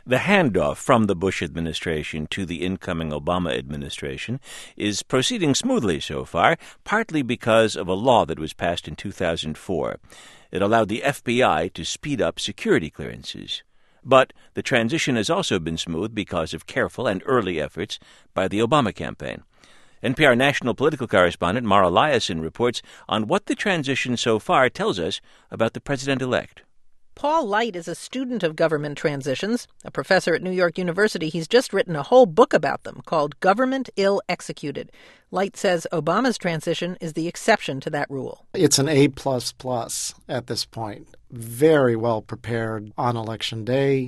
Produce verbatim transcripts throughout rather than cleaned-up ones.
The handoff from the Bush administration to the incoming Obama administration is proceeding smoothly so far, partly because of a law that was passed in two thousand four. It allowed the F B I to speed up security clearances. But the transition has also been smooth because of careful and early efforts by the Obama campaign. N P R national political correspondent Mara Liasson reports on what the transition so far tells us about the president-elect. Paul Light is a student of government transitions. A professor at New York University, he's just written a whole book about them called Government Ill Executed. Light says Obama's transition is the exception to that rule. It's an A plus plus at this point. Very well prepared on Election Day.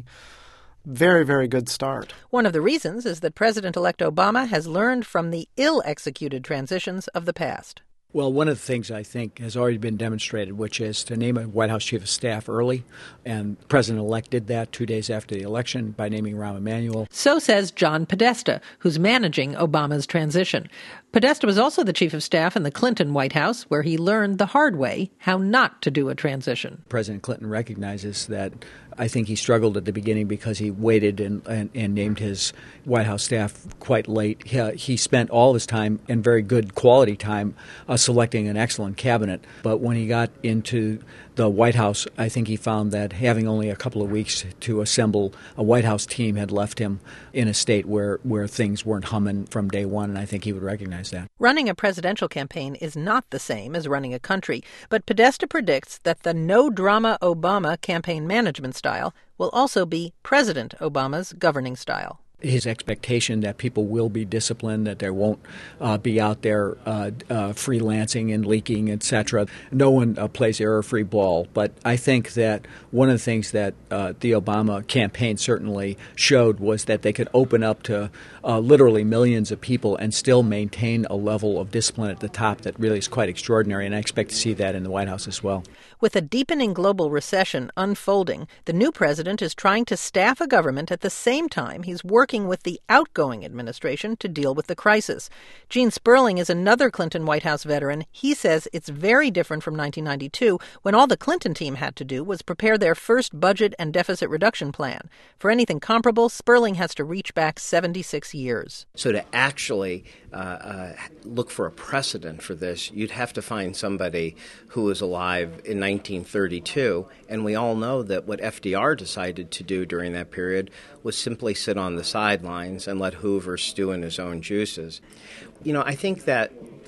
Very, very good start. One of the reasons is that President-elect Obama has learned from the ill-executed transitions of the past. Well, one of the things I think has already been demonstrated, which is to name a White House chief of staff early, and the president-elect did that two days after the election by naming Rahm Emanuel. So says John Podesta, who's managing Obama's transition. Podesta was also the chief of staff in the Clinton White House, where he learned the hard way how not to do a transition. President Clinton recognizes that I think he struggled at the beginning because he waited and, and, and named his White House staff quite late. He, uh, he spent all his time, and very good quality time, uh, selecting an excellent cabinet. But when he got into the White House, I think he found that having only a couple of weeks to assemble a White House team had left him in a state where, where things weren't humming from day one, and I think he would recognize that. Running a presidential campaign is not the same as running a country, but Podesta predicts that the no-drama Obama campaign management style will also be President Obama's governing style. His expectation that people will be disciplined, that there won't uh, be out there uh, uh, freelancing and leaking, et cetera. No one uh, plays error-free ball. But I think that one of the things that uh, the Obama campaign certainly showed was that they could open up to uh, literally millions of people and still maintain a level of discipline at the top that really is quite extraordinary, and I expect to see that in the White House as well. With a deepening global recession unfolding, the new president is trying to staff a government at the same time he's working with the outgoing administration to deal with the crisis. Gene Sperling is another Clinton White House veteran. He says it's very different from nineteen ninety-two, when all the Clinton team had to do was prepare their first budget and deficit reduction plan. For anything comparable, Sperling has to reach back seventy-six years. So to actually uh, uh, look for a precedent for this, you'd have to find somebody who was alive in nineteen thirty-two, and we all know that what F D R decided to do during that period was simply sit on the sidelines and let Hoover stew in his own juices. You know, I think that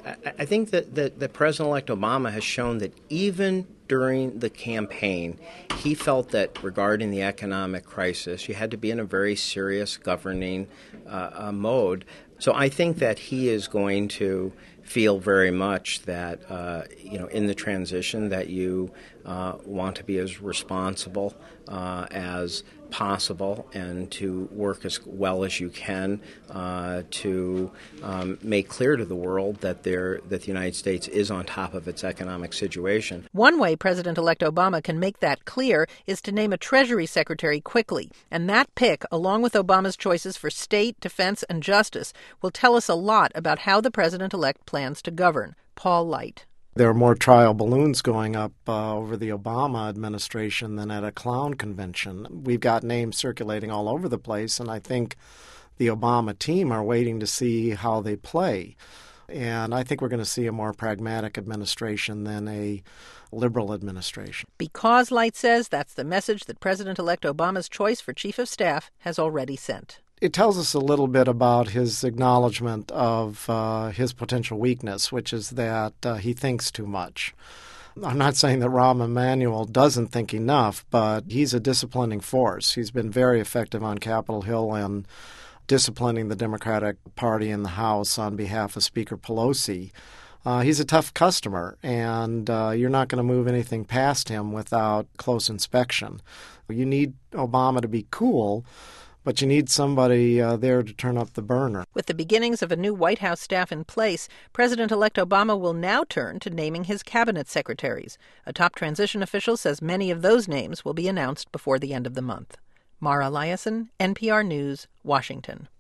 I think that, that, that President-elect Obama has shown that even during the campaign, he felt that regarding the economic crisis, you had to be in a very serious governing uh, uh, mode. So I think that he is going to feel very much that, uh, you know, in the transition that you uh, want to be as responsible uh, as possible and to work as well as you can uh, to um, make clear to the world that there that the United States is on top of its economic situation. One way President-elect Obama can make that clear is to name a Treasury Secretary quickly. And that pick, along with Obama's choices for state, defense, and justice, will tell us a lot about how the president-elect plans to govern. Paul Light. There are more trial balloons going up uh, over the Obama administration than at a clown convention. We've got names circulating all over the place, and I think the Obama team are waiting to see how they play. And I think we're going to see a more pragmatic administration than a liberal administration. Because, Light says, that's the message that President-elect Obama's choice for chief of staff has already sent. It tells us a little bit about his acknowledgement of uh, his potential weakness, which is that uh, he thinks too much. I'm not saying that Rahm Emanuel doesn't think enough, but he's a disciplining force. He's been very effective on Capitol Hill and disciplining the Democratic Party in the House on behalf of Speaker Pelosi. Uh, he's a tough customer, and uh, you're not going to move anything past him without close inspection. You need Obama to be cool, but you need somebody uh, there to turn up the burner. With the beginnings of a new White House staff in place, President-elect Obama will now turn to naming his cabinet secretaries. A top transition official says many of those names will be announced before the end of the month. Mara Liasson, N P R News, Washington.